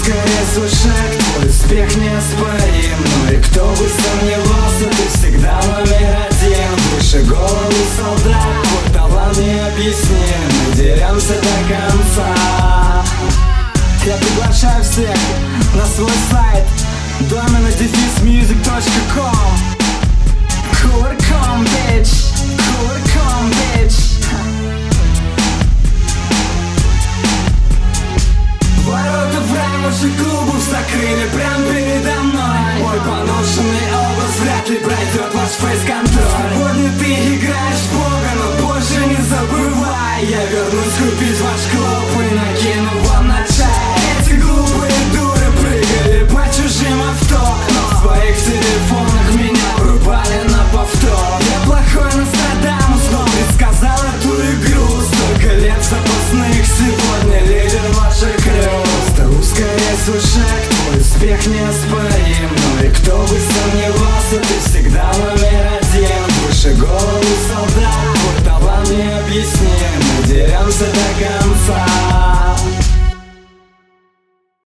скорее свой шаг, твой успех неоспорим. Ну и кто бы сомневался, ты всегда номер один. Выше головы солдат, твой талант необъясним. Мы деремся до конца. Я приглашаю всех на свой сайт domino-music.com. Cool.com, bitch. Cool.com, bitch. Ворота в рай наших клубов закрыли прям передо мной. Мой поношенный образ вряд ли пройдет ваш фейс-контроль. Сегодня ты играешь в Бога, но позже не забывай. Я вернусь купить ваш клуб и накину вам на чай. Эти глупые дуры прыгали по чужим авто, но в своих телефонах меня врубали на повтор. Я плохой Нострадамус, но предсказал эту игру. Столько лет запасных, сегодня лидер ваших крёст. Ускоряй свой шаг, твой успех неоспорим. Ну и кто бы сомневался,